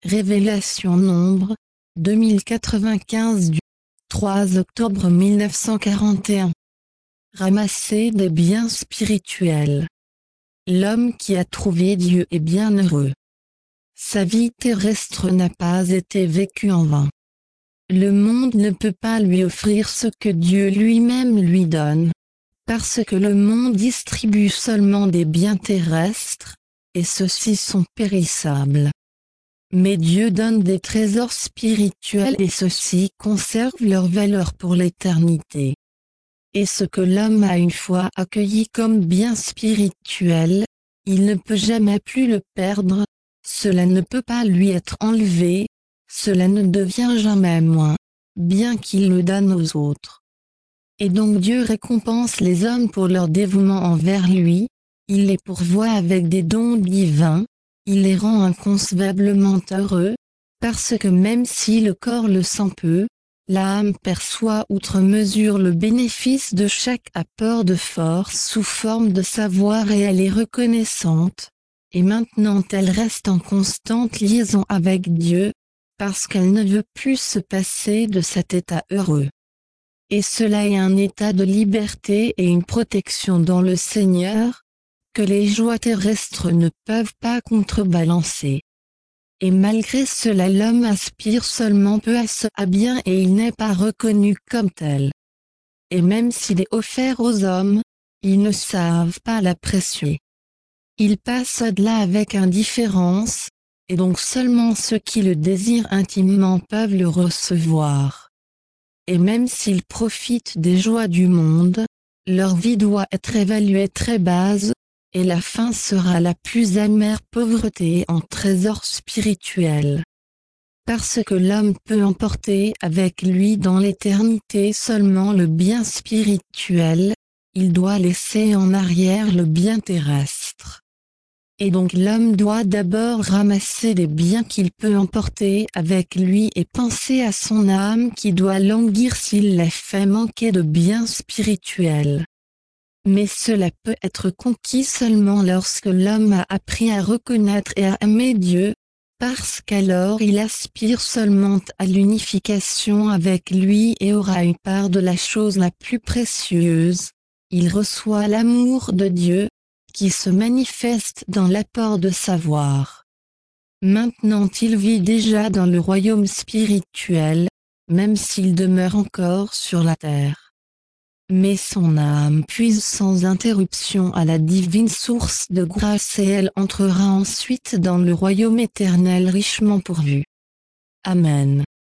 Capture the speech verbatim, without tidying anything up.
Révélation Nombre, deux mille quatre-vingt-quinze du trois octobre mille neuf cent quarante et un. Ramasser des biens spirituels. L'homme qui a trouvé Dieu est bien heureux. Sa vie terrestre n'a pas été vécue en vain. Le monde ne peut pas lui offrir ce que Dieu lui-même lui donne, parce que le monde distribue seulement des biens terrestres, et ceux-ci sont périssables. Mais Dieu donne des trésors spirituels et ceux-ci conservent leur valeur pour l'éternité. Et ce que l'homme a une fois accueilli comme bien spirituel, il ne peut jamais plus le perdre, cela ne peut pas lui être enlevé, cela ne devient jamais moins, bien qu'il le donne aux autres. Et donc Dieu récompense les hommes pour leur dévouement envers lui, il les pourvoit avec des dons divins, il les rend inconcevablement heureux, parce que même si le corps le sent peu, l'âme perçoit outre mesure le bénéfice de chaque apport de force sous forme de savoir et elle est reconnaissante, et maintenant elle reste en constante liaison avec Dieu, parce qu'elle ne veut plus se passer de cet état heureux. Et cela est un état de liberté et une protection dans le Seigneur, que les joies terrestres ne peuvent pas contrebalancer. Et malgré cela l'homme aspire seulement peu à ce bien et il n'est pas reconnu comme tel. Et même s'il est offert aux hommes, ils ne savent pas l'apprécier. Il passe au-delà avec indifférence, et donc seulement ceux qui le désirent intimement peuvent le recevoir. Et même s'ils profitent des joies du monde, leur vie doit être évaluée très basse, et la fin sera la plus amère pauvreté en trésor spirituel. Parce que l'homme peut emporter avec lui dans l'éternité seulement le bien spirituel, il doit laisser en arrière le bien terrestre. Et donc l'homme doit d'abord ramasser les biens qu'il peut emporter avec lui et penser à son âme qui doit languir s'il les fait manquer de biens spirituels. Mais cela peut être conquis seulement lorsque l'homme a appris à reconnaître et à aimer Dieu, parce qu'alors il aspire seulement à l'unification avec lui et aura une part de la chose la plus précieuse, il reçoit l'amour de Dieu, qui se manifeste dans l'apport de savoir. Maintenant il vit déjà dans le royaume spirituel, même s'il demeure encore sur la terre. Mais son âme puise sans interruption à la divine source de grâce et elle entrera ensuite dans le royaume éternel richement pourvu. Amen.